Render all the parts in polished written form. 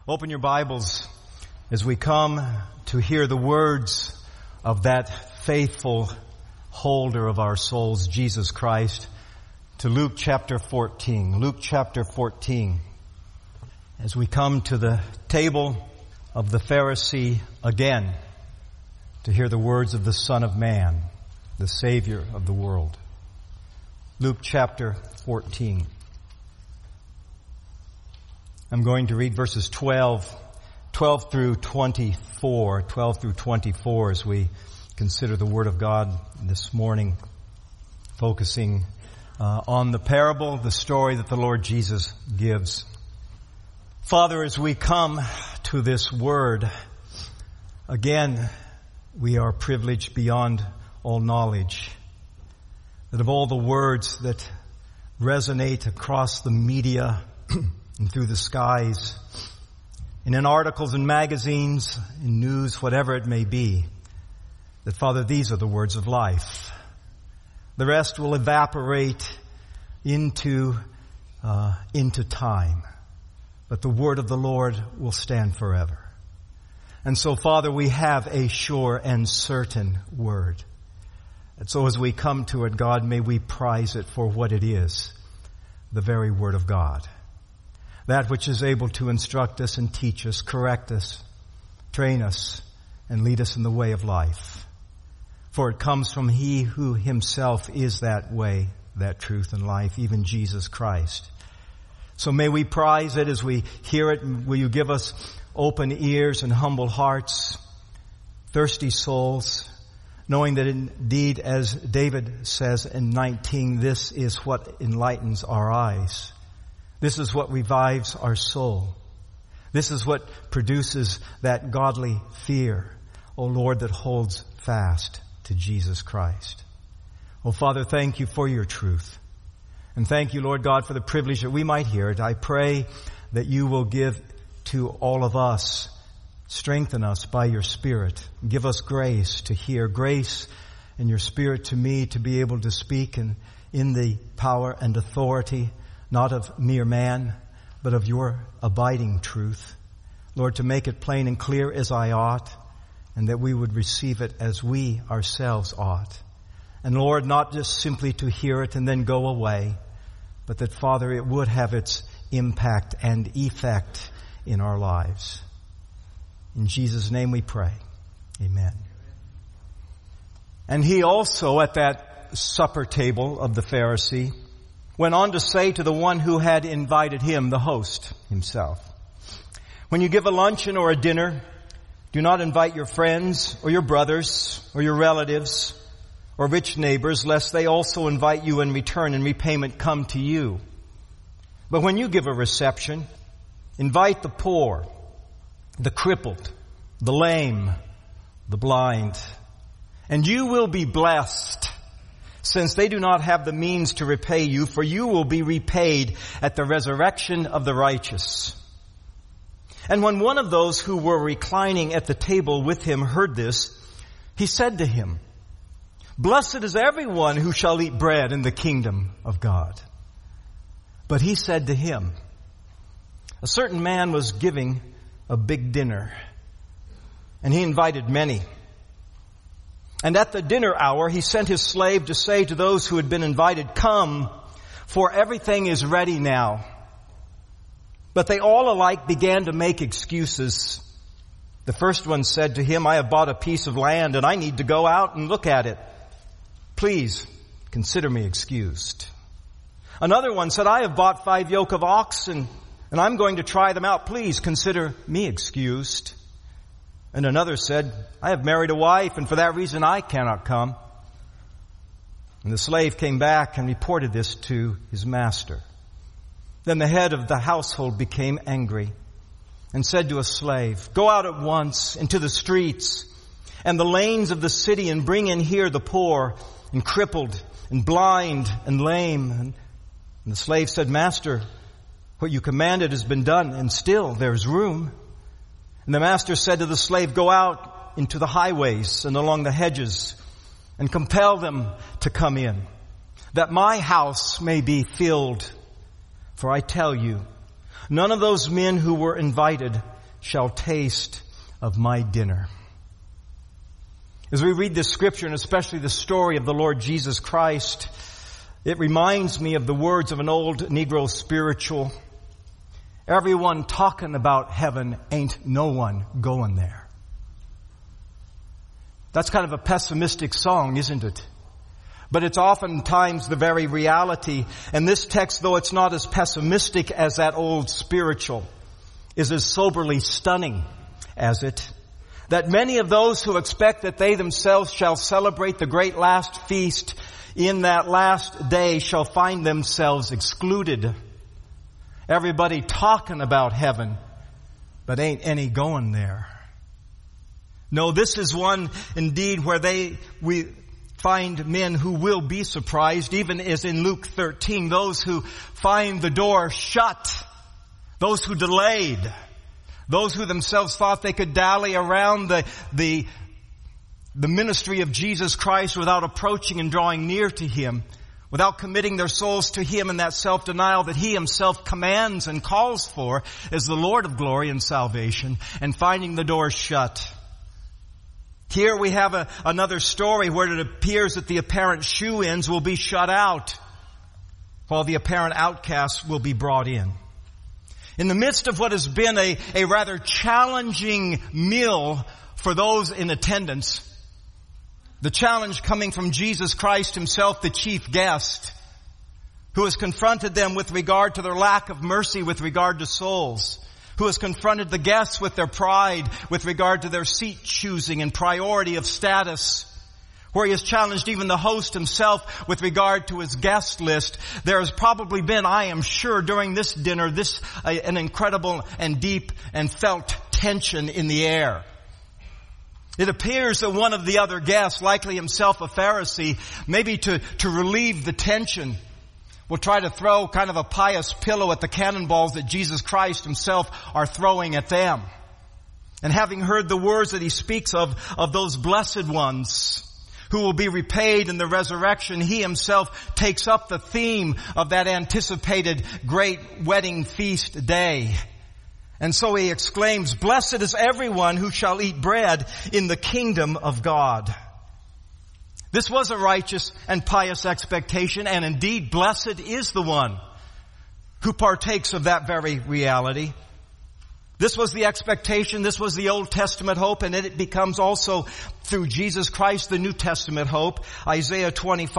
Open your Bibles as we come to hear the words of that faithful holder of our souls, Jesus Christ, to Luke chapter 14. Luke chapter 14. As we come to the table of the Pharisee again, to hear the words of the Son of Man, the Savior of the world. Luke chapter 14. I'm going to read verses 12 through 24 as we consider the Word of God this morning, focusing on the parable, the story that the Lord Jesus gives. Father, as we come to this Word, again, we are privileged beyond all knowledge that of all the words that resonate across the media and through the skies, and in articles and magazines, in news, whatever it may be, that, Father, these are the words of life. The rest will evaporate into time. But the word of the Lord will stand forever. And so, Father, we have a sure and certain word. And so as we come to it, God, may we prize it for what it is, the very word of God. That which is able to instruct us and teach us, correct us, train us, and lead us in the way of life. For it comes from He who Himself is that way, that truth and life, even Jesus Christ. So may we prize it as we hear it. Will you give us open ears and humble hearts, thirsty souls, knowing that indeed, as David says in 19, this is what enlightens our eyes. This is what revives our soul. This is what produces that godly fear, O Lord, that holds fast to Jesus Christ. Oh, Father, thank you for your truth. And thank you, Lord God, for the privilege that we might hear it. I pray that you will give to all of us, strengthen us by your Spirit. Give us grace to hear, grace in your Spirit to me to be able to speak in the power and authority, not of mere man, but of your abiding truth. Lord, to make it plain and clear as I ought, and that we would receive it as we ourselves ought. And Lord, not just simply to hear it and then go away, but that, Father, it would have its impact and effect in our lives. In Jesus' name we pray. Amen. And he also, at that supper table of the Pharisee, went on to say to the one who had invited him, the host himself, when you give a luncheon or a dinner, do not invite your friends or your brothers or your relatives or rich neighbors, lest they also invite you in return and repayment come to you. But when you give a reception, invite the poor, the crippled, the lame, the blind, and you will be blessed, since they do not have the means to repay you, for you will be repaid at the resurrection of the righteous. And when one of those who were reclining at the table with him heard this, he said to him, Blessed is everyone who shall eat bread in the kingdom of God. But he said to him, a certain man was giving a big dinner, and he invited many. And at the dinner hour, he sent his slave to say to those who had been invited, Come, for everything is ready now. But they all alike began to make excuses. The first one said to him, I have bought a piece of land and I need to go out and look at it. Please consider me excused. Another one said, I have bought 5 yoke of oxen and I'm going to try them out. Please consider me excused. And another said, I have married a wife, and for that reason I cannot come. And the slave came back and reported this to his master. Then the head of the household became angry and said to a slave, Go out at once into the streets and the lanes of the city and bring in here the poor and crippled and blind and lame. And the slave said, Master, what you commanded has been done, and still there's room. And the master said to the slave, Go out into the highways and along the hedges and compel them to come in, that my house may be filled. For I tell you, none of those men who were invited shall taste of my dinner. As we read this scripture, and especially the story of the Lord Jesus Christ, it reminds me of the words of an old Negro spiritual. Everyone talking about heaven, ain't no one going there. That's kind of a pessimistic song, isn't it? But it's oftentimes the very reality. And this text, though it's not as pessimistic as that old spiritual, is as soberly stunning as it. That many of those who expect that they themselves shall celebrate the great last feast in that last day shall find themselves excluded. Everybody talking about heaven, but ain't any going there. No, this is one indeed where we find men who will be surprised, even as in Luke 13, those who find the door shut, those who delayed, those who themselves thought they could dally around the ministry of Jesus Christ without approaching and drawing near to Him, without committing their souls to Him in that self-denial that He Himself commands and calls for as the Lord of glory and salvation, and finding the door shut. Here we have another story where it appears that the apparent shoo-ins will be shut out, while the apparent outcasts will be brought in. In the midst of what has been a rather challenging meal for those in attendance, the challenge coming from Jesus Christ Himself, the chief guest, who has confronted them with regard to their lack of mercy with regard to souls, who has confronted the guests with their pride with regard to their seat choosing and priority of status, where He has challenged even the host himself with regard to his guest list. There has probably been, I am sure, during this dinner, an incredible and deep and felt tension in the air. It appears that one of the other guests, likely himself a Pharisee, maybe to relieve the tension, will try to throw kind of a pious pillow at the cannonballs that Jesus Christ Himself are throwing at them. And having heard the words that He speaks of those blessed ones who will be repaid in the resurrection, He Himself takes up the theme of that anticipated great wedding feast day. And so He exclaims, "Blessed is everyone who shall eat bread in the kingdom of God." This was a righteous and pious expectation, and indeed blessed is the one who partakes of that very reality. This was the expectation, this was the Old Testament hope, and it becomes also through Jesus Christ the New Testament hope. Isaiah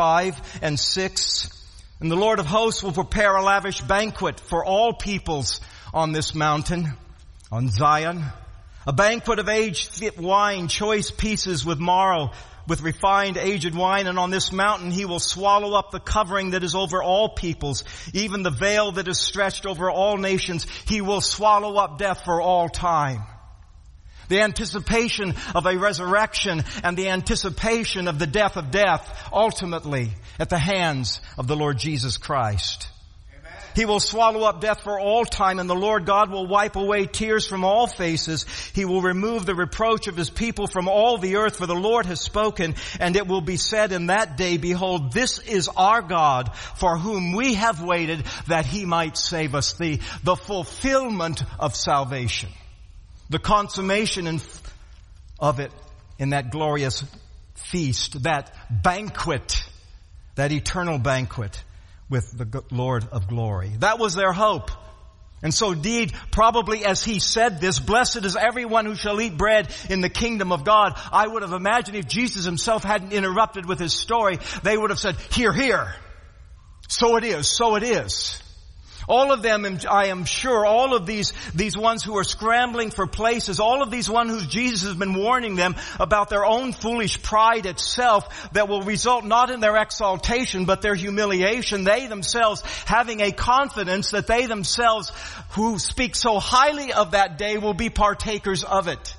25:6. And the Lord of hosts will prepare a lavish banquet for all peoples on this mountain, on Zion. A banquet of aged wine, choice pieces with marrow, with refined aged wine, and on this mountain He will swallow up the covering that is over all peoples, even the veil that is stretched over all nations. He will swallow up death for all time. The anticipation of a resurrection and the anticipation of the death of death, ultimately at the hands of the Lord Jesus Christ. He will swallow up death for all time, and the Lord God will wipe away tears from all faces. He will remove the reproach of His people from all the earth, for the Lord has spoken, and it will be said in that day, "Behold, this is our God, for whom we have waited, that He might save us." The fulfillment of salvation, the consummation of it in that glorious feast, that banquet, that eternal banquet with the Lord of glory. That was their hope. And so indeed, probably as He said this, "Blessed is everyone who shall eat bread in the kingdom of God," I would have imagined if Jesus Himself hadn't interrupted with His story, they would have said, "Hear, hear. So it is, so it is." All of them, I am sure, all of these ones who are scrambling for places, all of these ones who Jesus has been warning them about their own foolish pride itself that will result not in their exaltation but their humiliation, they themselves having a confidence that they themselves who speak so highly of that day will be partakers of it.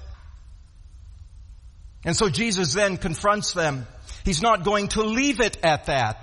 And so Jesus then confronts them. He's not going to leave it at that.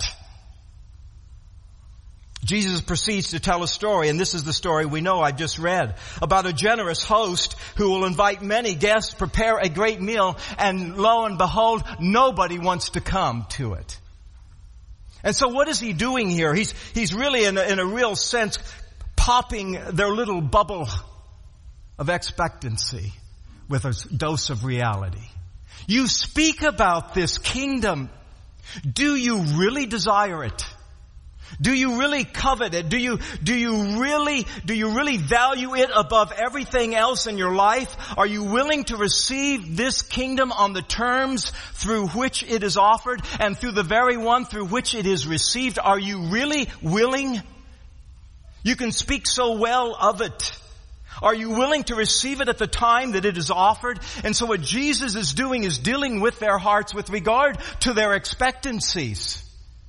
Jesus proceeds to tell a story, and this is the story we know I've just read, about a generous host who will invite many guests, prepare a great meal, and lo and behold, nobody wants to come to it. And so what is He doing here? He's really in a real sense popping their little bubble. of expectancy with a dose of reality. You speak about this kingdom. Do you really desire it? Do you really covet it? Do you really value it above everything else in your life? Are you willing to receive this kingdom on the terms through which it is offered and through the very one through which it is received? Are you really willing? You can speak so well of it. Are you willing to receive it at the time that it is offered? And so what Jesus is doing is dealing with their hearts with regard to their expectancies.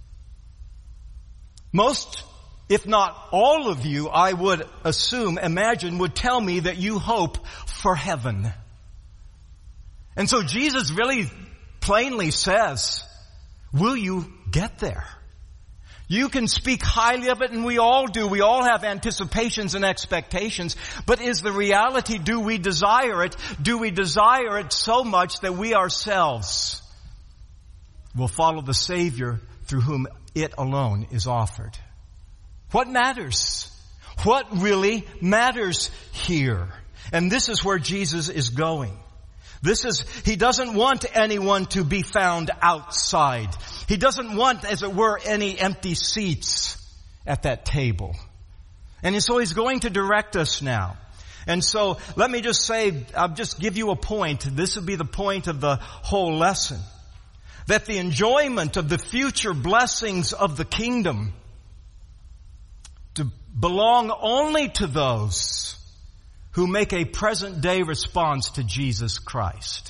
Most, if not all of you, I would imagine, would tell me that you hope for heaven. And so Jesus really plainly says, will you get there? You can speak highly of it, and we all do. We all have anticipations and expectations. But is the reality, do we desire it? Do we desire it so much that we ourselves will follow the Savior through whom it alone is offered? What matters? What really matters here? And this is where Jesus is going. He doesn't want anyone to be found outside. He doesn't want, as it were, any empty seats at that table. And so he's going to direct us now. And so let me just say, I'll just give you a point. This will be the point of the whole lesson. That the enjoyment of the future blessings of the kingdom to belong only to those who make a present day response to Jesus Christ.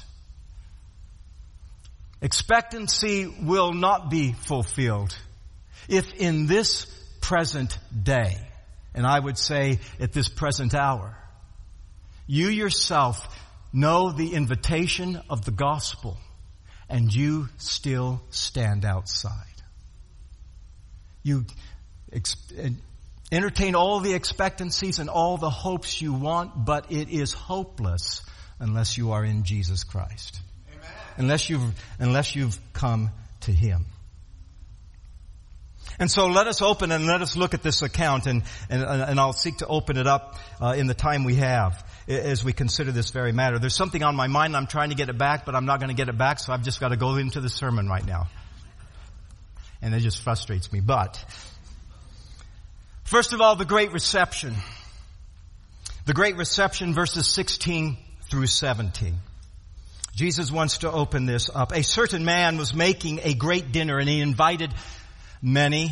Expectancy will not be fulfilled if in this present day, and I would say at this present hour, you yourself know the invitation of the gospel and you still stand outside. You entertain all the expectancies and all the hopes you want, but it is hopeless unless you are in Jesus Christ. Amen. Unless you've come to Him. And so let us open and let us look at this account, and I'll seek to open it up in the time we have as we consider this very matter. There's something on my mind. I'm trying to get it back, but I'm not going to get it back, so I've just got to go into the sermon right now. And it just frustrates me. But first of all, the great reception. The great reception, verses 16 through 17. Jesus wants to open this up. A certain man was making a great dinner, and he invited many.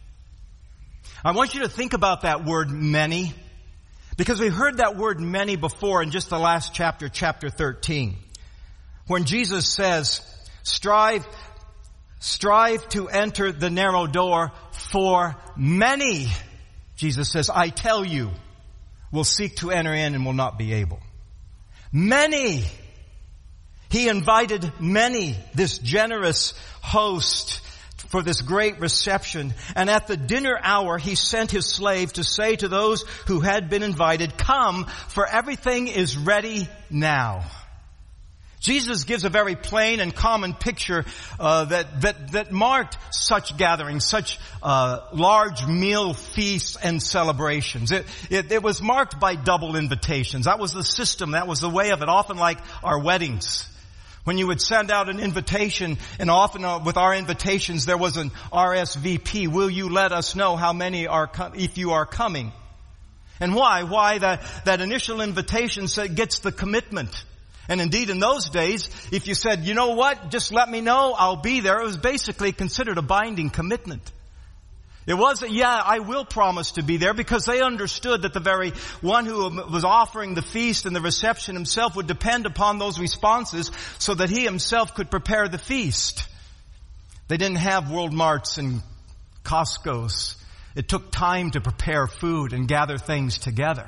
I want you to think about that word many, because we heard that word many before in just the last chapter, chapter 13. When Jesus says, strive to enter the narrow door, for many, Jesus says, I tell you, will seek to enter in and will not be able. Many. He invited many, this generous host, for this great reception. And at the dinner hour, he sent his slave to say to those who had been invited, come, for everything is ready now. Jesus gives a very plain and common picture that marked such gatherings, such large meal feasts and celebrations. It was marked by double invitations. That was the system. That was the way of it, often like our weddings. When you would send out an invitation, and often with our invitations there was an RSVP. Will you let us know how many if you are coming? And why? Why that initial invitation gets the commitment. And indeed in those days, if you said, you know what, just let me know, I'll be there, it was basically considered a binding commitment. It wasn't, I will promise to be there, because they understood that the very one who was offering the feast and the reception himself would depend upon those responses so that he himself could prepare the feast. They didn't have World Marts and Costco's. It took time to prepare food and gather things together.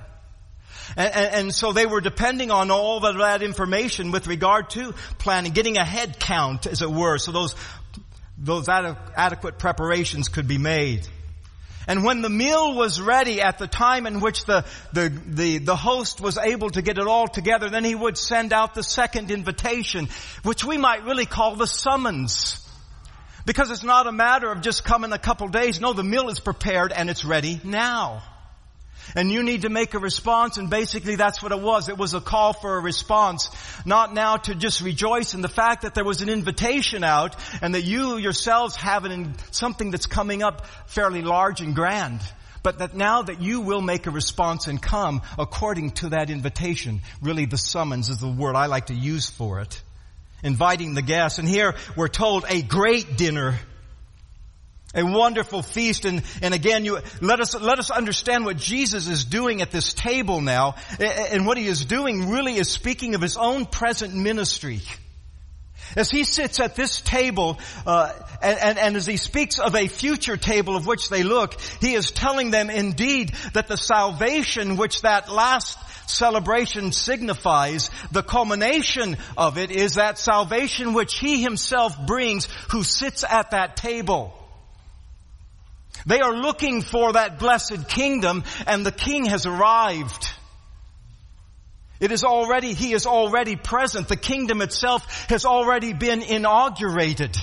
And so they were depending on all of that information with regard to planning, getting a head count, as it were, so those adequate preparations could be made. And when the meal was ready at the time in which the host was able to get it all together, then he would send out the second invitation, which we might really call the summons. Because it's not a matter of just coming a couple days. No, the meal is prepared and it's ready now. And you need to make a response, and basically that's what it was. It was a call for a response. Not now to just rejoice in the fact that there was an invitation out and that you yourselves have something that's coming up fairly large and grand. But that now that you will make a response and come according to that invitation. Really the summons is the word I like to use for it. Inviting the guests. And here we're told a great dinner. A wonderful feast, and again, let us understand what Jesus is doing at this table now, and what he is doing really is speaking of his own present ministry. As he sits at this table, and as he speaks of a future table of which they look, he is telling them indeed that the salvation which that last celebration signifies, the culmination of it is that salvation which he himself brings who sits at that table. They are looking for that blessed kingdom, and the king has arrived. He is already present. The kingdom itself has already been inaugurated.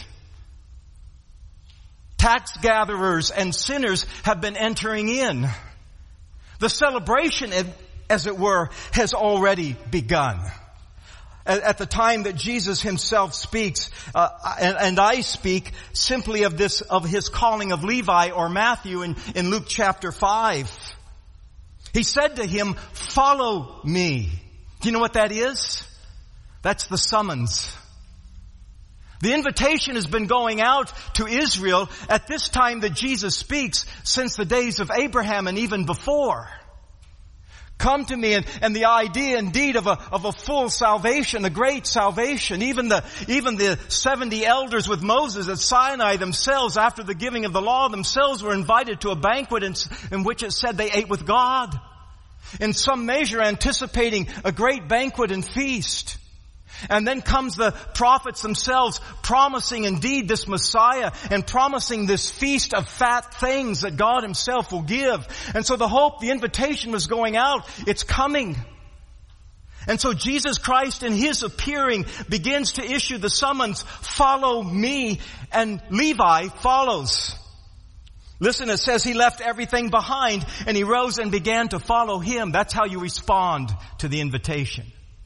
Tax gatherers and sinners have been entering in. The celebration, as it were, has already begun. At the time that Jesus himself speaks, and I speak simply of his calling of Levi or Matthew in Luke chapter 5. He said to him, "Follow me." Do you know what that is? That's the summons. The invitation has been going out to Israel at this time that Jesus speaks since the days of Abraham and even before. Come to me, and the idea indeed of a full salvation, a great salvation. Even the 70 elders with Moses at Sinai themselves, after the giving of the law, themselves were invited to a banquet in which it said they ate with God. In some measure anticipating a great banquet and feast. And then comes the prophets themselves promising indeed this Messiah and promising this feast of fat things that God himself will give. And so the invitation was going out. It's coming. And so Jesus Christ in his appearing begins to issue the summons, "Follow me," and Levi follows. Listen, it says he left everything behind and he rose and began to follow him. That's how you respond to the invitation.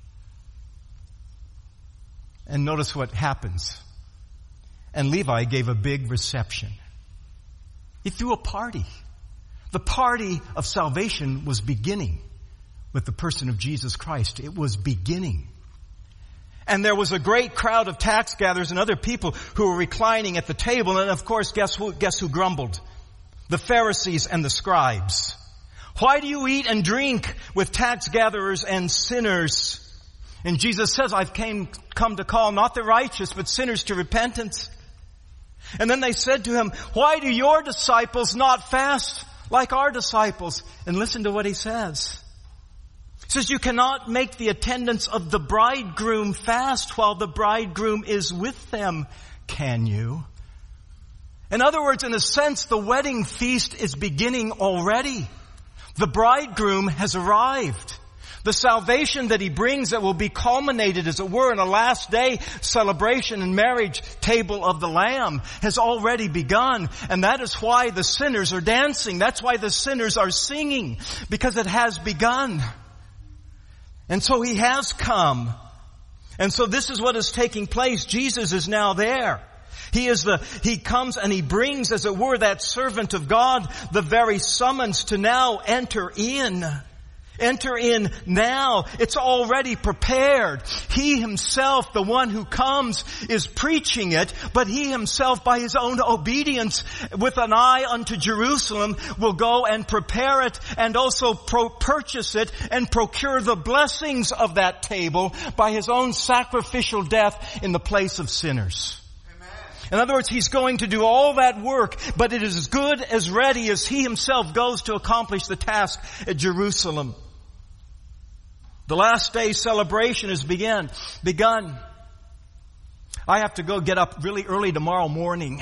And notice what happens. And Levi gave a big reception. He threw a party. The party of salvation was beginning with the person of Jesus Christ. It was beginning. And there was a great crowd of tax gatherers and other people who were reclining at the table. And of course, guess who grumbled? The Pharisees and the scribes. "Why do you eat and drink with tax gatherers and sinners?" And Jesus says, "I've come to call not the righteous, but sinners to repentance." And then they said to him, "Why do your disciples not fast like our disciples?" And listen to what he says. He says, "You cannot make the attendants of the bridegroom fast while the bridegroom is with them, can you?" In other words, in a sense, the wedding feast is beginning already. The bridegroom has arrived. The salvation that he brings that will be culminated, as it were, in a last day celebration and marriage table of the Lamb has already begun. And that is why the sinners are dancing. That's why the sinners are singing, because it has begun. And so he has come. And so this is what is taking place. Jesus is now there. He comes and he brings, as it were, that servant of God, the very summons to now enter in. Enter in now. It's already prepared. He himself, the one who comes, is preaching it, but he himself, by his own obedience, with an eye unto Jerusalem, will go and prepare it and also purchase it and procure the blessings of that table by his own sacrificial death in the place of sinners. In other words, he's going to do all that work, but it is as good as ready as he himself goes to accomplish the task at Jerusalem. The last day celebration has begun. I have to get up really early tomorrow morning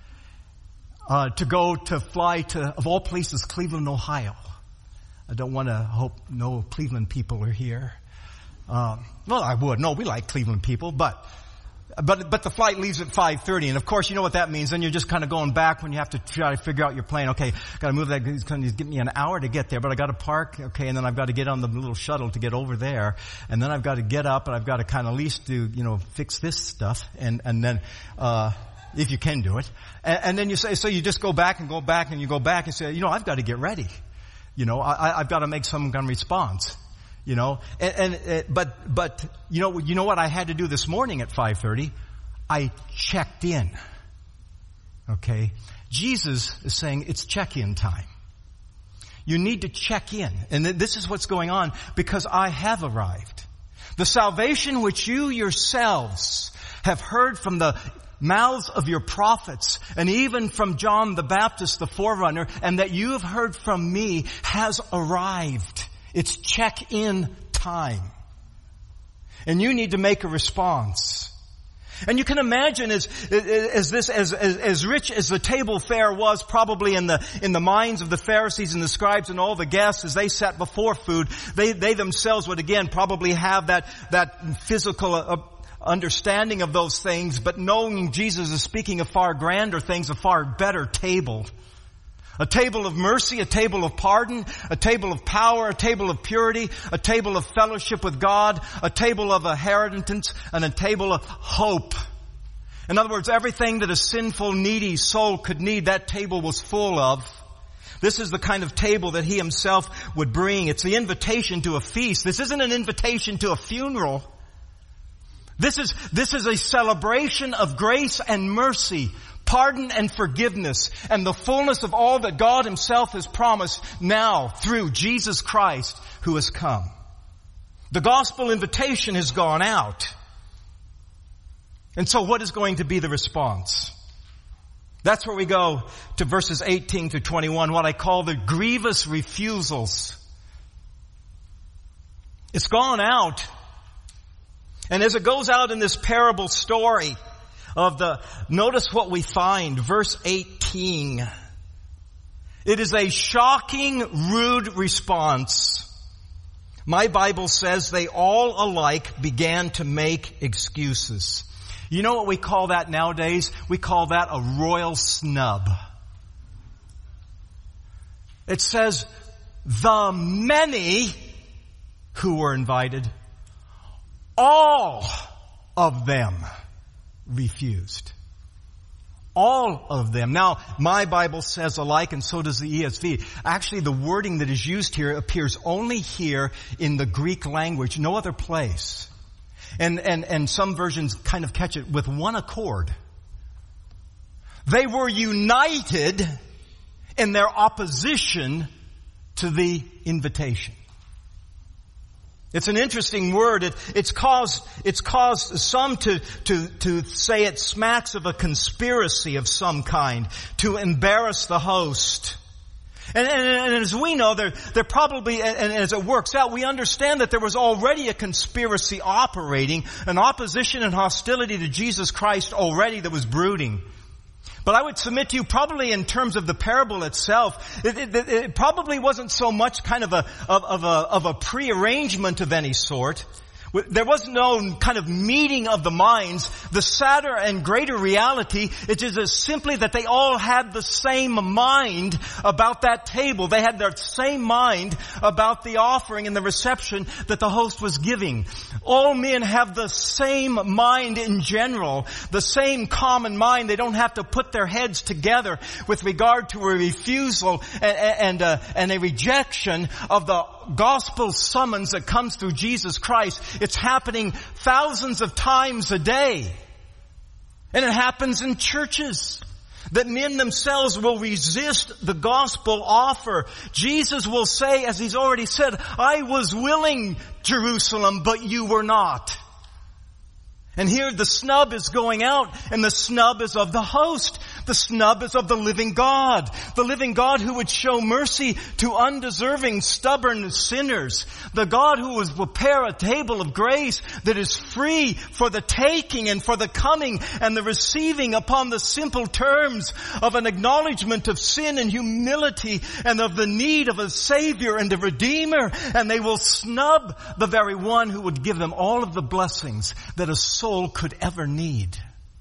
to fly to, of all places, Cleveland, Ohio. I don't want to hope no Cleveland people are here. Well, I would. No, we like Cleveland people, but But the flight leaves at 5:30, and of course you know what that means. Then you're just kind of going back when you have to try to figure out your plane. Okay, gotta move that. It's going to give me an hour to get there, but I gotta park. Okay, and then I've got to get on the little shuttle to get over there, and then I've got to get up, and I've got to kind of at least do, fix this stuff, and then, if you can do it. And then you say, so you just go back and you go back and say, I've got to get ready. I've got to make some kind of response. But you know what I had to do this morning at 5:30? I checked in. Okay? Jesus is saying it's check-in time. You need to check in. And this is what's going on because I have arrived. The salvation which you yourselves have heard from the mouths of your prophets and even from John the Baptist, the forerunner, and that you have heard from me has arrived. It's check-in time. And you need to make a response. And you can imagine as rich as the table fare was probably in the minds of the Pharisees and the scribes and all the guests as they sat before food, they themselves would again probably have that physical understanding of those things, but knowing Jesus is speaking of far grander things, a far better table. A table of mercy, a table of pardon, a table of power, a table of purity, a table of fellowship with God, a table of inheritance, and a table of hope. In other words, everything that a sinful, needy soul could need, that table was full of. This is the kind of table that he himself would bring. It's the invitation to a feast. This isn't an invitation to a funeral. This is a celebration of grace and mercy, pardon and forgiveness, and the fullness of all that God himself has promised now through Jesus Christ who has come. The gospel invitation has gone out. And so what is going to be the response? That's where we go to verses 18 to 21, what I call the grievous refusals. It's gone out. And as it goes out in this parable story notice what we find, verse 18. It is a shocking, rude response. My Bible says they all alike began to make excuses. You know what we call that nowadays? We call that a royal snub. It says, the many who were invited, all of them refused. All of them. Now, my Bible says alike, and so does the ESV. Actually, the wording that is used here appears only here in the Greek language, no other place. And some versions kind of catch it with one accord. They were united in their opposition to the invitation. It's an interesting word. It's caused some to say it smacks of a conspiracy of some kind to embarrass the host. And as we know, they're probably, and as it works out, we understand that there was already a conspiracy operating, an opposition and hostility to Jesus Christ already that was brooding. But I would submit to you, probably in terms of the parable itself, it probably wasn't so much kind of a prearrangement of any sort. There was no kind of meeting of the minds. The sadder and greater reality, it is simply that they all had the same mind about that table. They had their same mind about the offering and the reception that the host was giving. All men have the same mind in general, the same common mind. They don't have to put their heads together with regard to a refusal and a rejection of the gospel summons that comes through Jesus Christ. It's happening thousands of times a day. And it happens in churches. That men themselves will resist the gospel offer. Jesus will say, as he's already said, I was willing, Jerusalem, but you were not. And here the snub is going out, and the snub is of the host. The snub is of the living God who would show mercy to undeserving, stubborn sinners. The God who would prepare a table of grace that is free for the taking and for the coming and the receiving upon the simple terms of an acknowledgement of sin and humility and of the need of a Savior and a Redeemer. And they will snub the very one who would give them all of the blessings that a soul could ever need.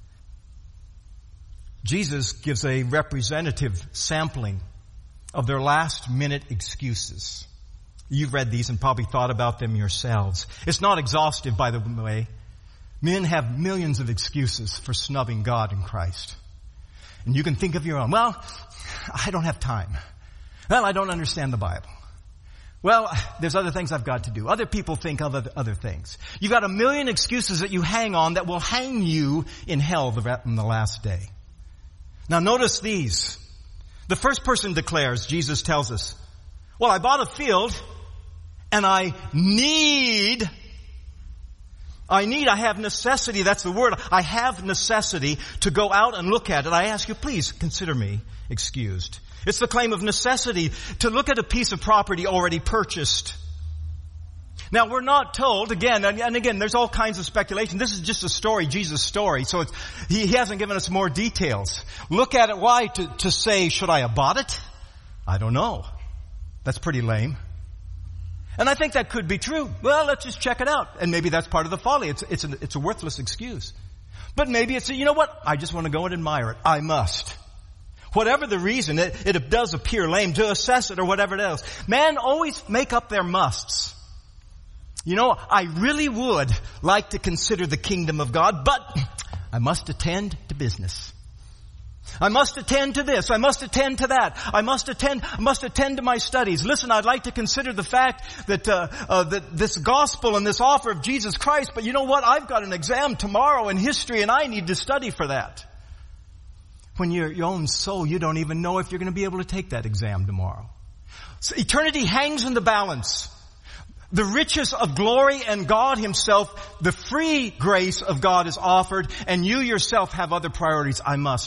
Jesus gives a representative sampling of their last-minute excuses. You've read these and probably thought about them yourselves. It's not exhaustive, by the way. Men have millions of excuses for snubbing God and Christ. And you can think of your own. Well, I don't have time. Well, I don't understand the Bible. Well, there's other things I've got to do. Other people think of other things. You've got a million excuses that you hang on that will hang you in hell in the last day. Now notice these. The first person declares, Jesus tells us, well, I bought a field and I have necessity, that's the word. I have necessity to go out and look at it. I ask you, please consider me excused. It's the claim of necessity to look at a piece of property already purchased. Now we're not told, again, and again, there's all kinds of speculation. This is just a story, Jesus' story, so he hasn't given us more details. Look at it, why? To say, should I have bought it? I don't know. That's pretty lame. And I think that could be true. Well, let's just check it out. And maybe that's part of the folly. It's a worthless excuse. But maybe it's, you know what? I just want to go and admire it. I must. Whatever the reason, it does appear lame to assess it or whatever else. Men always make up their musts. You know, I really would like to consider the kingdom of God, but I must attend to business. I must attend to this. I must attend to that. I must attend to my studies. Listen, I'd like to consider the fact that that this gospel and this offer of Jesus Christ, but you know what? I've got an exam tomorrow in history and I need to study for that. When you're your own soul, you don't even know if you're going to be able to take that exam tomorrow. So eternity hangs in the balance. The riches of glory and God Himself, the free grace of God is offered, and you yourself have other priorities. I must.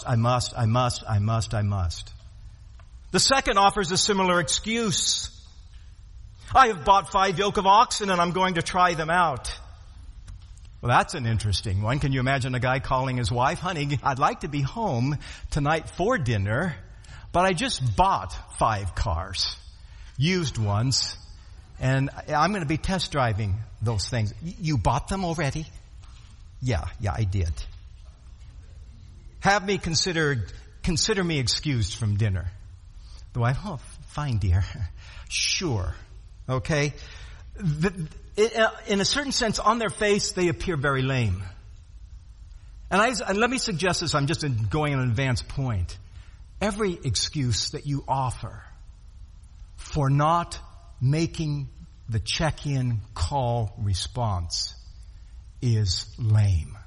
The second offers a similar excuse. I have bought 5 yoke of oxen and I'm going to try them out. Well, that's an interesting one. Can you imagine a guy calling his wife, honey, I'd like to be home tonight for dinner, but I just bought 5 cars, used ones. And I'm going to be test driving those things. You bought them already? Yeah, I did. Have me consider me excused from dinner. The wife, oh, fine, dear. Sure. Okay. In a certain sense, on their face, they appear very lame. And let me suggest this, I'm just going on an advanced point. Every excuse that you offer for not making the check-in call response is lame.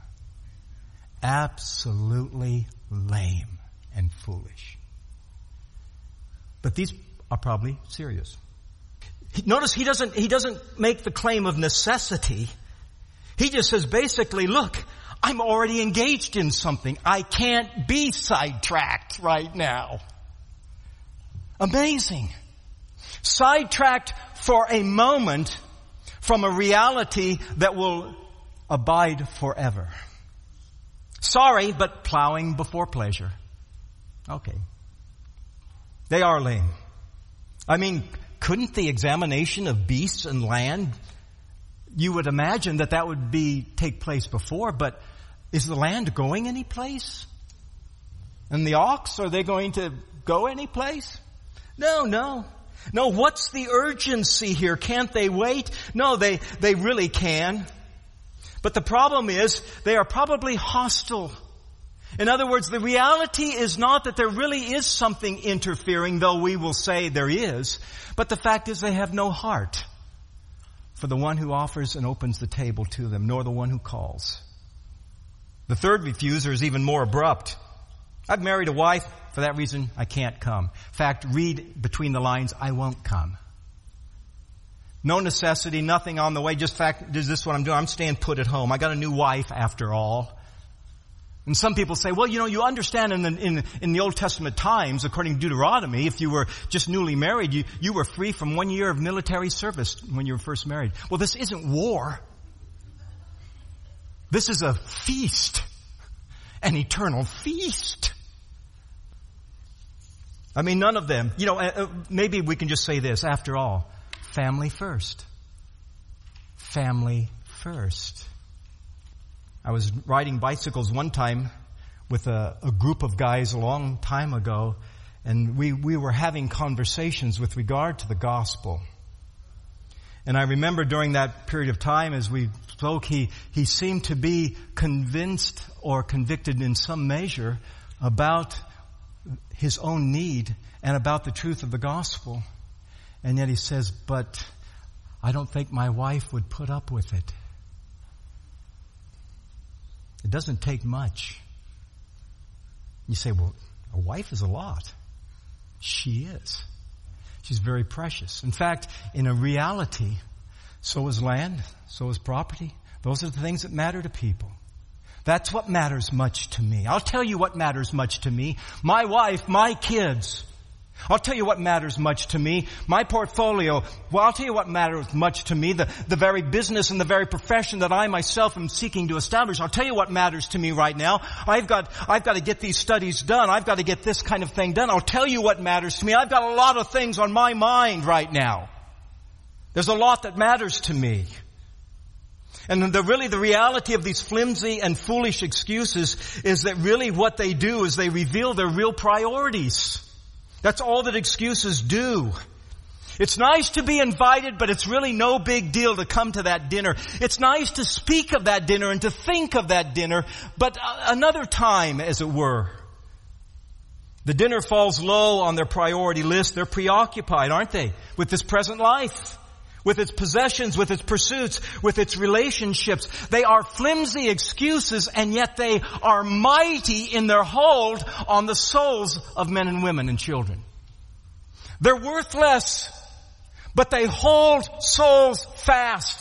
Absolutely lame and foolish. But these are probably serious. Notice he doesn't make the claim of necessity. He just says basically, look, I'm already engaged in something. I can't be sidetracked right now. Amazing. Sidetracked for a moment from a reality that will abide forever. Sorry, but plowing before pleasure. Okay. They are lame. I mean, couldn't the examination of beasts and land, you would imagine that would take place before, but is the land going any place? And the ox, are they going to go any place? No, what's the urgency here? Can't they wait? No, they really can. But the problem is, they are probably hostile. In other words, the reality is not that there really is something interfering, though we will say there is, but the fact is they have no heart for the one who offers and opens the table to them, nor the one who calls. The third refuser is even more abrupt. I've married a wife. For that reason, I can't come. In fact, read between the lines, I won't come. No necessity, nothing on the way. Just fact, is this what I'm doing? I'm staying put at home. I got a new wife after all. And some people say, well, you understand in the Old Testament times, according to Deuteronomy, if you were just newly married, you were free from 1 year of military service when you were first married. Well, this isn't war. This is a feast, an eternal feast. I mean, none of them. Maybe we can just say this, after all, family first. Family first. I was riding bicycles one time with a group of guys a long time ago, and we were having conversations with regard to the gospel. And I remember during that period of time as we spoke, he seemed to be convinced or convicted in some measure about his own need and about the truth of the gospel. And yet he says, but I don't think my wife would put up with it. It doesn't take much. You say, well, a wife is a lot. She is. She's very precious. In fact, in a reality, so is land, so is property. Those are the things that matter to people. That's what matters much to me. I'll tell you what matters much to me. My wife, my kids. I'll tell you what matters much to me. My portfolio. Well, I'll tell you what matters much to me. The very business and the very profession that I myself am seeking to establish. I'll tell you what matters to me right now. I've got to get these studies done. I've got to get this kind of thing done. I'll tell you what matters to me. I've got a lot of things on my mind right now. There's a lot that matters to me. And the reality of these flimsy and foolish excuses is that really what they do is they reveal their real priorities. That's all that excuses do. It's nice to be invited, but it's really no big deal to come to that dinner. It's nice to speak of that dinner and to think of that dinner, but another time, as it were. The dinner falls low on their priority list. They're preoccupied, aren't they, with this present life, with its possessions, with its pursuits, with its relationships. They are flimsy excuses, and yet they are mighty in their hold on the souls of men and women and children. They're worthless, but they hold souls fast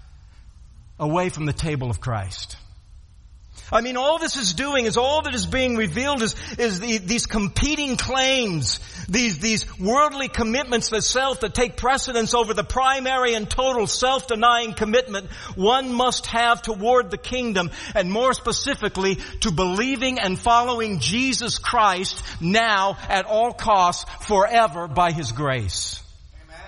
away from the table of Christ. I mean, all this is doing is all that is being revealed is these competing claims, these worldly commitments that take precedence over the primary and total self-denying commitment one must have toward the kingdom, and more specifically to believing and following Jesus Christ now at all costs forever by His grace. Amen.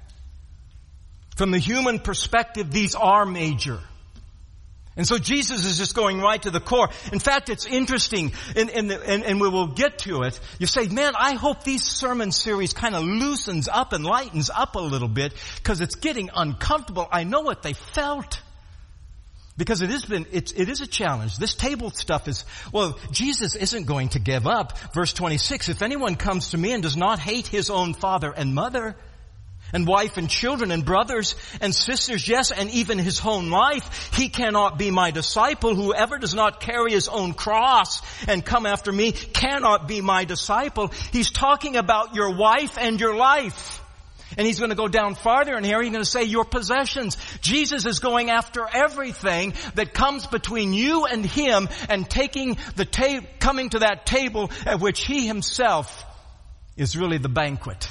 From the human perspective, these are major. And so Jesus is just going right to the core. In fact, it's interesting, and we will get to it. You say, man, I hope these sermon series kind of loosens up and lightens up a little bit, because it's getting uncomfortable. I know what they felt. Because it is a challenge. This table stuff is, well, Jesus isn't going to give up. Verse 26, if anyone comes to me and does not hate his own father and mother, and wife and children and brothers and sisters, yes, and even his own life, he cannot be my disciple. Whoever does not carry his own cross and come after me cannot be my disciple. He's talking about your wife and your life. And he's going to go down farther in here. He's going to say your possessions. Jesus is going after everything that comes between you and him, and coming to that table at which he himself is really the banquet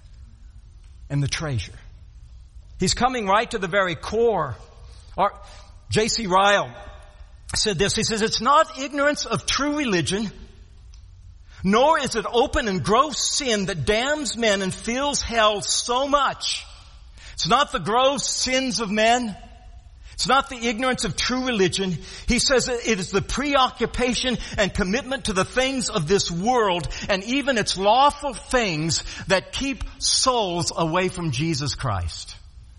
and the treasure. He's coming right to the very core. J.C. Ryle said this. He says, it's not ignorance of true religion, nor is it open and gross sin that damns men and fills hell so much. It's not the gross sins of men. It's not the ignorance of true religion. He says it is the preoccupation and commitment to the things of this world, and even its lawful things, that keep souls away from Jesus Christ.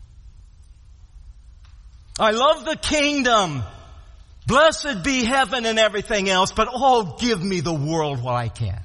I love the kingdom. Blessed be heaven and everything else, but oh, give me the world while I can.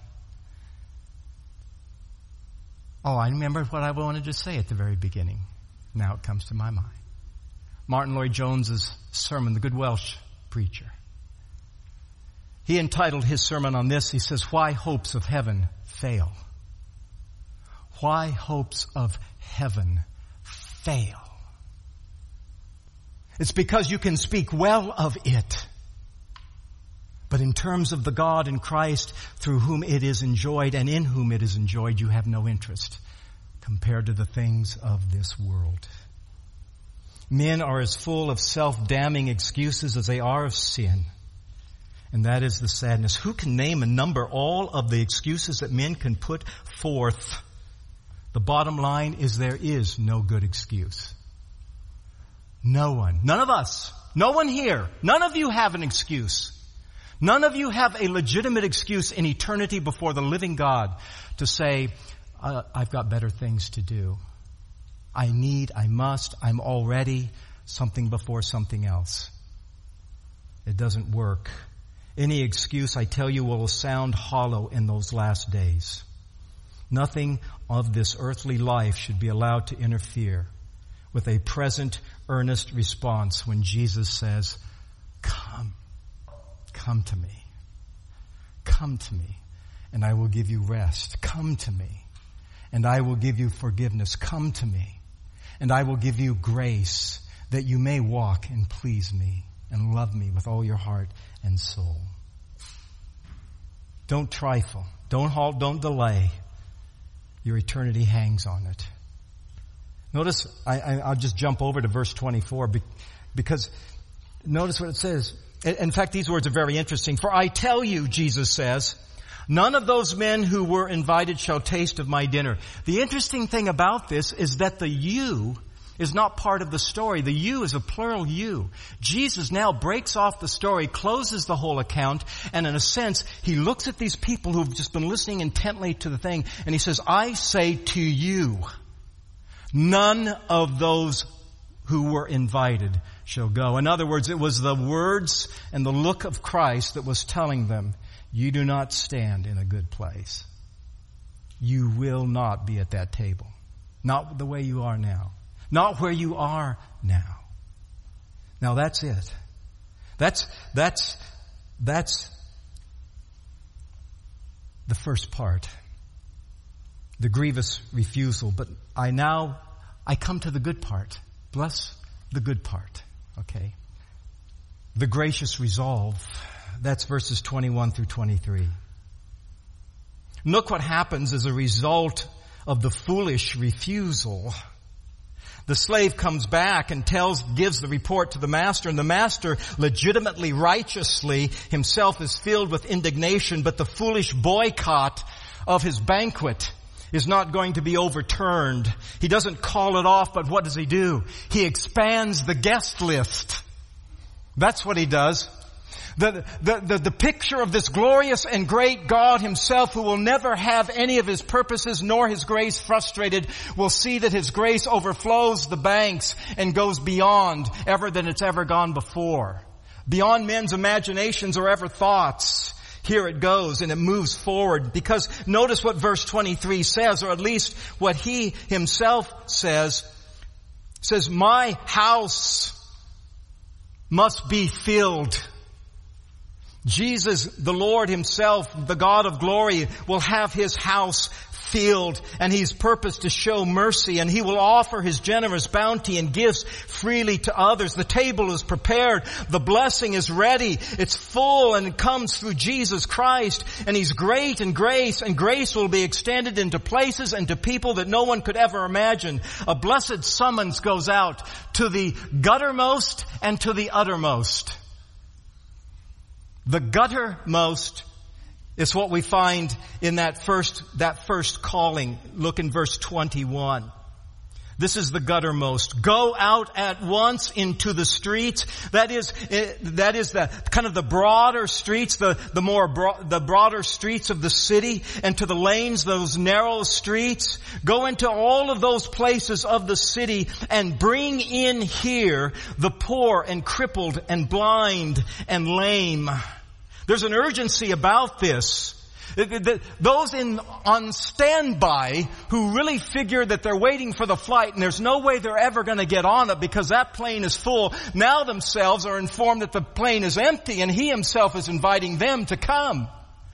Oh, I remember what I wanted to say at the very beginning. Now it comes to my mind. Martin Lloyd-Jones's sermon, the good Welsh preacher. He entitled his sermon on this. He says, why hopes of heaven fail. Why hopes of heaven fail. It's because you can speak well of it, But in terms of the God in Christ through whom it is enjoyed and in whom it is enjoyed, you have no interest compared to the things of this world. Men are as full of self-damning excuses as they are of sin. And that is the sadness. Who can name and number all of the excuses that men can put forth? The bottom line is there is no good excuse. No one. None of us. No one here. None of you have an excuse. None of you have a legitimate excuse in eternity before the living God to say, I've got better things to do. I must, I'm already something before something else. It doesn't work. Any excuse, I tell you, will sound hollow in those last days. Nothing of this earthly life should be allowed to interfere with a present, earnest response when Jesus says, come to me. Come to me, and I will give you rest. Come to me, and I will give you forgiveness. Come to me, and I will give you grace that you may walk and please me and love me with all your heart and soul. Don't trifle. Don't halt. Don't delay. Your eternity hangs on it. Notice, I'll just jump over to verse 24 because notice what it says. In fact, these words are very interesting. For I tell you, Jesus says, none of those men who were invited shall taste of my dinner. The interesting thing about this is that the you is not part of the story. The you is a plural you. Jesus now breaks off the story, closes the whole account, and in a sense, he looks at these people who've just been listening intently to the thing, and he says, I say to you, none of those who were invited shall go. In other words, it was the words and the look of Christ that was telling them, you do not stand in a good place. You will not be at that table. Not the way you are now. Not where you are now. Now that's it. That's the first part. The grievous refusal. But I come to the good part. Bless the good part. Okay. The gracious resolve. That's verses 21 through 23. Look what happens as a result of the foolish refusal. The slave comes back and gives the report to the master, and the master legitimately, righteously, himself is filled with indignation, but the foolish boycott of his banquet is not going to be overturned. He doesn't call it off, but what does he do? He expands the guest list. That's what he does. The picture of this glorious and great God himself, who will never have any of his purposes nor his grace frustrated, will see that his grace overflows the banks and goes beyond ever than it's ever gone before. Beyond men's imaginations or ever thoughts. Here it goes, and it moves forward, because notice what verse 23 says, or at least what he himself says, my house must be filled. Jesus, the Lord himself, the God of glory, will have his house filled, and he's purposed to show mercy, and he will offer his generous bounty and gifts freely to others. The table is prepared. The blessing is ready. It's full, and it comes through Jesus Christ, and he's great in grace, and grace will be extended into places and to people that no one could ever imagine. A blessed summons goes out to the guttermost and to the uttermost. The guttermost is what we find in that first calling. Look in verse 21. This is the guttermost. Go out at once into the streets. That is the kind of the broader streets, the broader streets of the city, and to the lanes, those narrow streets. Go into all of those places of the city and bring in here the poor and crippled and blind and lame. There's an urgency about this. Those on standby who really figure that they're waiting for the flight and there's no way they're ever going to get on it because that plane is full, now themselves are informed that the plane is empty, and he himself is inviting them to come.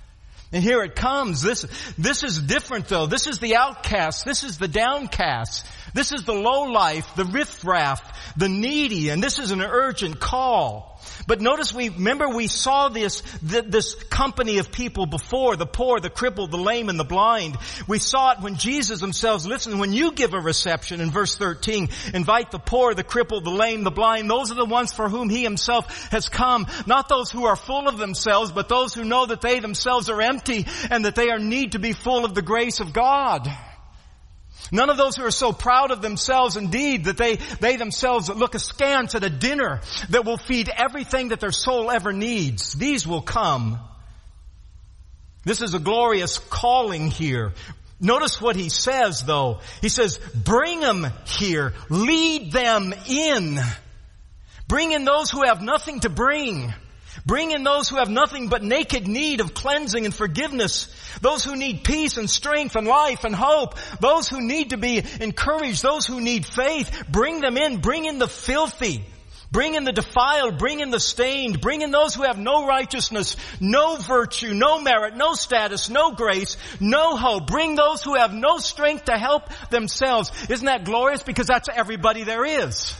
And here it comes. This is different though. This is the outcast. This is the downcast. This is the lowlife, the riffraff, the needy. And this is an urgent call. But notice we saw this company of people before, the poor, the crippled, the lame, and the blind. We saw it when Jesus himself, listen, when you give a reception in verse 13, invite the poor, the crippled, the lame, the blind. Those are the ones for whom he himself has come. Not those who are full of themselves, but those who know that they themselves are empty and that they need to be full of the grace of God. None of those who are so proud of themselves indeed that they themselves look askance at a dinner that will feed everything that their soul ever needs. These will come. This is a glorious calling here. Notice what he says though. He says, bring them here. Lead them in. Bring in those who have nothing to bring. Bring in those who have nothing but naked need of cleansing and forgiveness. Those who need peace and strength and life and hope. Those who need to be encouraged. Those who need faith. Bring them in. Bring in the filthy. Bring in the defiled. Bring in the stained. Bring in those who have no righteousness, no virtue, no merit, no status, no grace, no hope. Bring those who have no strength to help themselves. Isn't that glorious? Because that's everybody there is.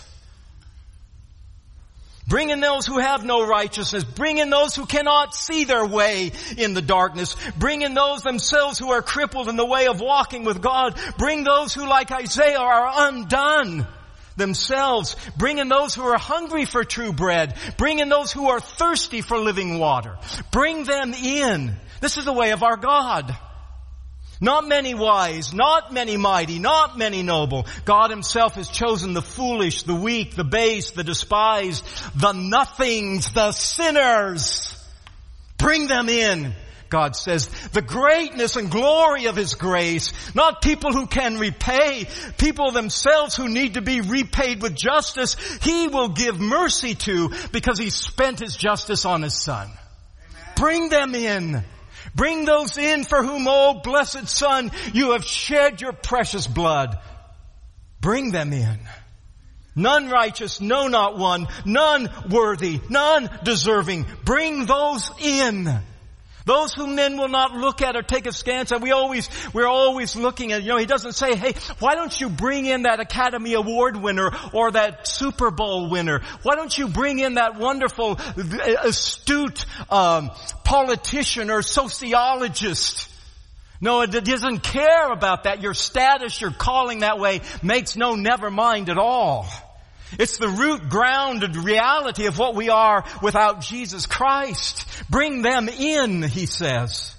Bring in those who have no righteousness. Bring in those who cannot see their way in the darkness. Bring in those themselves who are crippled in the way of walking with God. Bring those who, like Isaiah, are undone themselves. Bring in those who are hungry for true bread. Bring in those who are thirsty for living water. Bring them in. This is the way of our God. Not many wise, not many mighty, not many noble. God himself has chosen the foolish, the weak, the base, the despised, the nothings, the sinners. Bring them in, God says. The greatness and glory of his grace. Not people who can repay, people themselves who need to be repaid with justice. He will give mercy to because he spent his justice on his Son. Amen. Bring them in. Bring those in for whom, oh blessed Son, you have shed your precious blood. Bring them in. None righteous, no not one, none worthy, none deserving. Bring those in. Those whom men will not look at or take askance at. We're always looking at, he doesn't say, hey, why don't you bring in that Academy Award winner or that Super Bowl winner? Why don't you bring in that wonderful, astute, politician or sociologist? No, it doesn't care about that. Your status, your calling that way makes no never mind at all. It's the root grounded reality of what we are without Jesus Christ. Bring them in, he says.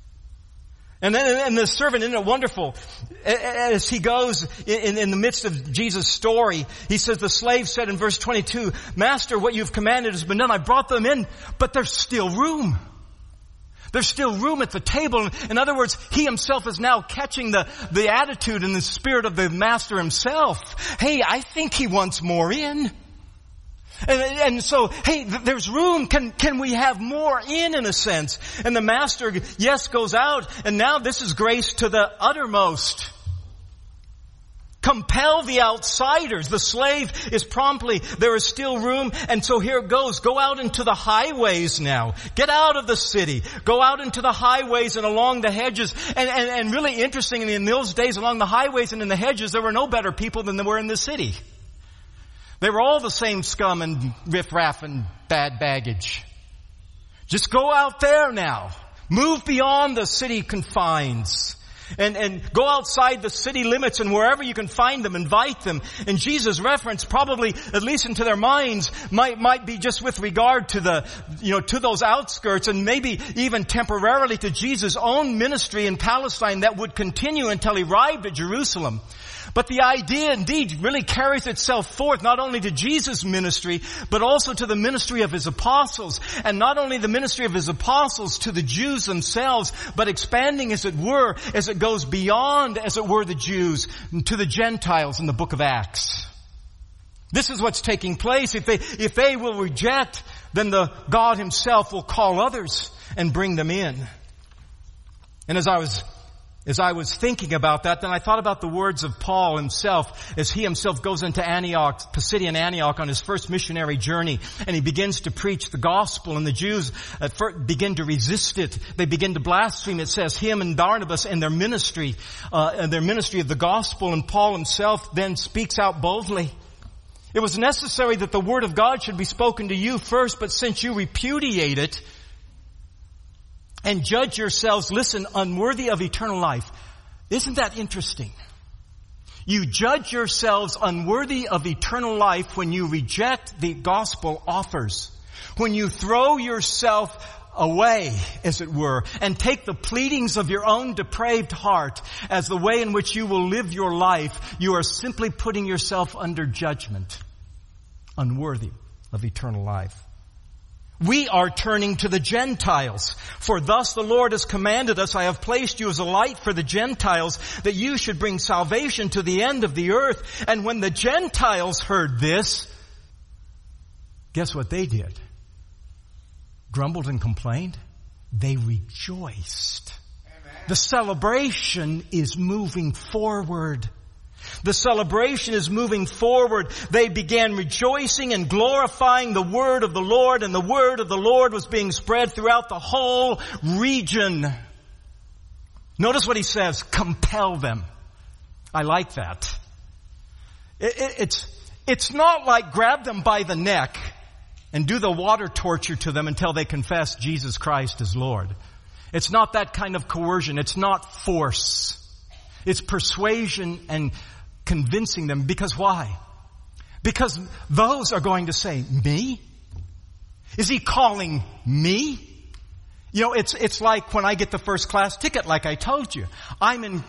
And the servant, isn't it wonderful? As he goes in the midst of Jesus' story, he says, the slave said in verse 22, Master, what you've commanded has been done. I brought them in, but there's still room. There's still room at the table. In other words, he himself is now catching the attitude and the spirit of the master himself. Hey, I think he wants more in. And so, hey, there's room. Can we have more in a sense? And the master, yes, goes out. And now this is grace to the uttermost. Compel the outsiders. The slave is promptly, there is still room. And so here it goes. Go out into the highways now. Get out of the city. Go out into the highways and along the hedges. And really interestingly, in those days, along the highways and in the hedges, there were no better people than there were in the city. They were all the same scum and riffraff and bad baggage. Just go out there now. Move beyond the city confines. And go outside the city limits, and wherever you can find them, invite them. And Jesus' reference probably, at least into their minds, might be just with regard to to those outskirts, and maybe even temporarily to Jesus' own ministry in Palestine that would continue until he arrived at Jerusalem. But the idea indeed really carries itself forth not only to Jesus' ministry, but also to the ministry of his apostles. And not only the ministry of his apostles to the Jews themselves, but expanding, as it were, as it goes beyond, as it were, the Jews to the Gentiles in the book of Acts. This is what's taking place. If they will reject, then the God himself will call others and bring them in. And as I was As I was thinking about that, then I thought about the words of Paul himself as he himself goes into Antioch, Pisidian Antioch, on his first missionary journey, and he begins to preach the gospel, and the Jews at first begin to resist it. They begin to blaspheme. It says him and Barnabas and their ministry of the gospel, and Paul himself then speaks out boldly. It was necessary that the word of God should be spoken to you first, but since you repudiate it, and judge yourselves, listen, unworthy of eternal life. Isn't that interesting? You judge yourselves unworthy of eternal life when you reject the gospel offers. When you throw yourself away, as it were, and take the pleadings of your own depraved heart as the way in which you will live your life, you are simply putting yourself under judgment, unworthy of eternal life. We are turning to the Gentiles. For thus the Lord has commanded us, I have placed you as a light for the Gentiles, that you should bring salvation to the end of the earth. And when the Gentiles heard this, guess what they did? Grumbled and complained? They rejoiced. Amen. The celebration is moving forward. The celebration is moving forward. They began rejoicing and glorifying the word of the Lord, and the word of the Lord was being spread throughout the whole region. Notice what he says, compel them. I like that. It's not like grab them by the neck and do the water torture to them until they confess Jesus Christ as Lord. It's not that kind of coercion. It's not force. It's persuasion and convincing them. Because why? Because those are going to say, me? Is he calling me? You know, it's like when I get the first class ticket, like I told you. I'm in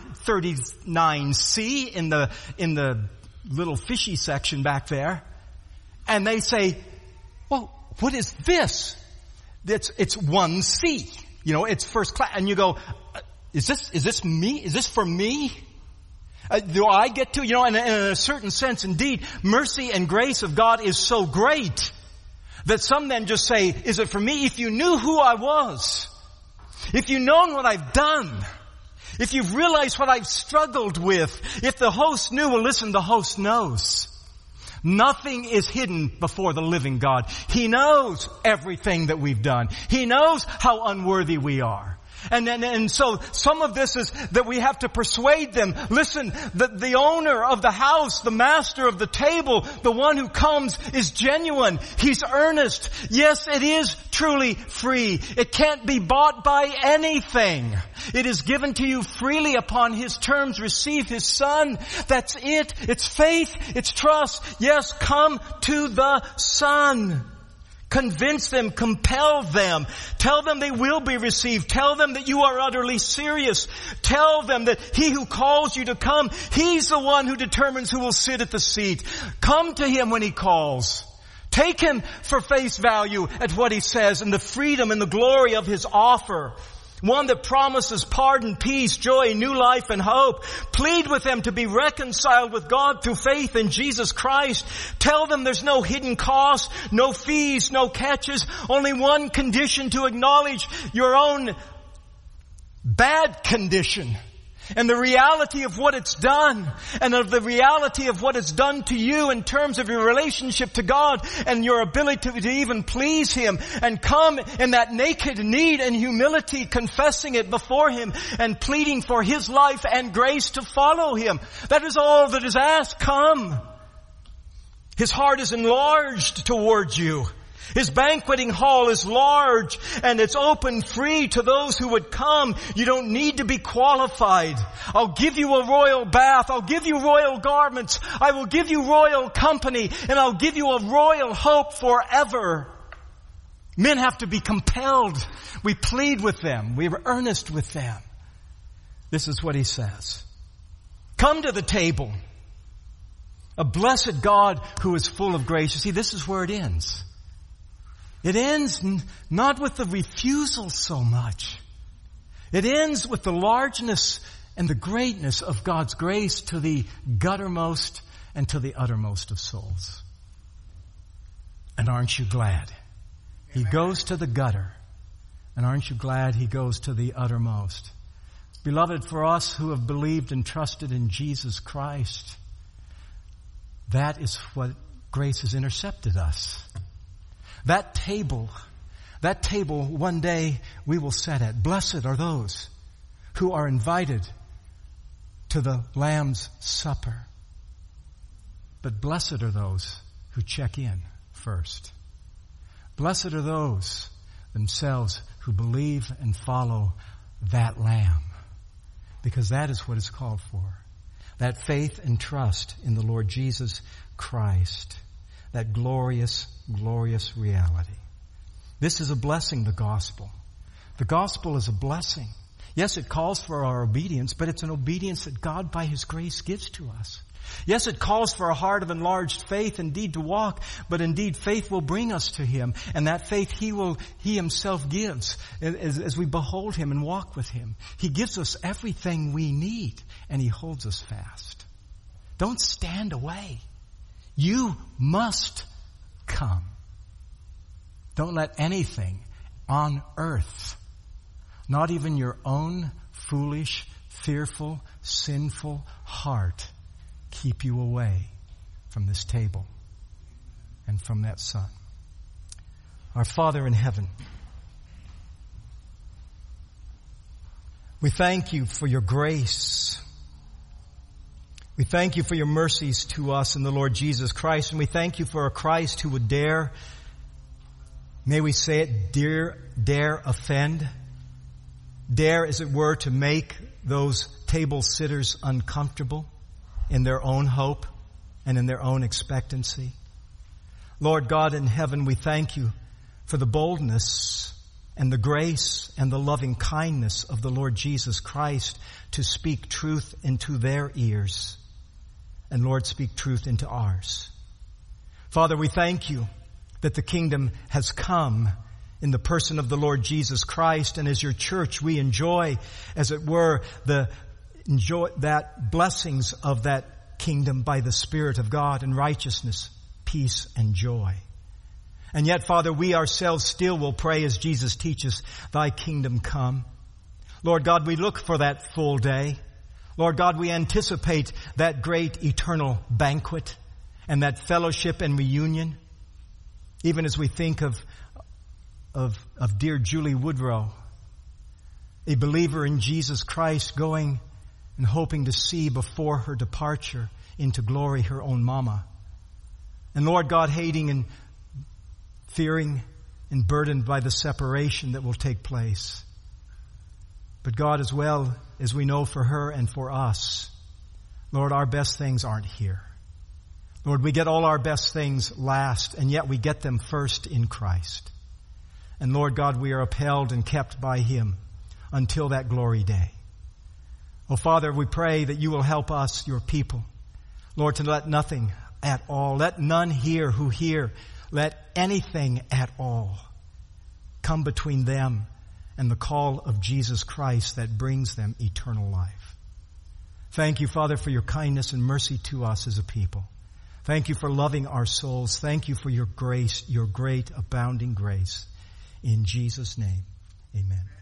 39C in the little fishy section back there. And they say, well, what is this? It's 1C. You know, it's first class. And you go, is this me? Is this for me? Do I get to? You know, in a certain sense, indeed, mercy and grace of God is so great that some then just say, is it for me? If you knew who I was, if you've known what I've done, if you've realized what I've struggled with, if the host knew, well, listen, the host knows. Nothing is hidden before the living God. He knows everything that we've done. He knows how unworthy we are. And so some of this is that we have to persuade them. Listen, the owner of the house, the master of the table, the one who comes is genuine. He's earnest. Yes, it is truly free. It can't be bought by anything. It is given to you freely upon His terms. Receive His Son. That's it. It's faith. It's trust. Yes, come to the Son. Convince them, compel them, tell them they will be received, tell them that you are utterly serious, tell them that He who calls you to come, He's the one who determines who will sit at the seat. Come to Him when He calls. Take Him for face value at what He says and the freedom and the glory of His offer. One that promises pardon, peace, joy, new life, and hope. Plead with them to be reconciled with God through faith in Jesus Christ. Tell them there's no hidden cost, no fees, no catches. Only one condition: to acknowledge your own bad condition and the reality of what it's done, and of the reality of what it's done to you in terms of your relationship to God and your ability to even please Him, and come in that naked need and humility, confessing it before Him and pleading for His life and grace to follow Him. That is all that is asked. Come. His heart is enlarged towards you. His banqueting hall is large and it's open free to those who would come. You don't need to be qualified. I'll give you a royal bath. I'll give you royal garments. I will give you royal company, and I'll give you a royal hope forever. Men have to be compelled. We plead with them. We are earnest with them. This is what He says. Come to the table. A blessed God who is full of grace. You see, this is where it ends. It ends not with the refusal so much. It ends with the largeness and the greatness of God's grace to the guttermost and to the uttermost of souls. And aren't you glad? He goes to the gutter. And aren't you glad He goes to the uttermost? Beloved, for us who have believed and trusted in Jesus Christ, that is what grace has intercepted us. That table one day we will sit at. Blessed are those who are invited to the Lamb's Supper. But blessed are those who check in first. Blessed are those themselves who believe and follow that Lamb, because that is what is called for. That faith and trust in the Lord Jesus Christ. That glorious, glorious reality. This is a blessing, the gospel. The gospel is a blessing. Yes, it calls for our obedience, but it's an obedience that God by His grace gives to us. Yes, it calls for a heart of enlarged faith indeed to walk, but indeed faith will bring us to Him, and that faith He Himself gives as we behold Him and walk with Him. He gives us everything we need, and He holds us fast. Don't stand away. You must come. Don't let anything on earth, not even your own foolish, fearful, sinful heart, keep you away from this table and from that Son. Our Father in heaven, we thank You for Your grace. We thank You for Your mercies to us in the Lord Jesus Christ, and we thank You for a Christ who would dare, may we say it, dare offend, dare, as it were, to make those table sitters uncomfortable in their own hope and in their own expectancy. Lord God in heaven, we thank You for the boldness and the grace and the loving kindness of the Lord Jesus Christ to speak truth into their ears. And Lord, speak truth into ours. Father, we thank You that the kingdom has come in the person of the Lord Jesus Christ, and as Your church we enjoy, as it were, that blessings of that kingdom by the Spirit of God in righteousness, peace, and joy. And yet, Father, we ourselves still will pray as Jesus teaches, Thy kingdom come. Lord God, we look for that full day. Lord God, we anticipate that great eternal banquet and that fellowship and reunion. Even as we think of dear Julie Woodrow, a believer in Jesus Christ, going and hoping to see before her departure into glory her own mama. And Lord God, hating and fearing and burdened by the separation that will take place. But God, as well as we know for her and for us, Lord, our best things aren't here. Lord, we get all our best things last, and yet we get them first in Christ. And Lord God, we are upheld and kept by Him until that glory day. Oh, Father, we pray that You will help us, Your people, Lord, to let nothing at all, let none here who hear, let anything at all come between them and the call of Jesus Christ that brings them eternal life. Thank You, Father, for Your kindness and mercy to us as a people. Thank You for loving our souls. Thank You for Your grace, Your great abounding grace. In Jesus' name, amen.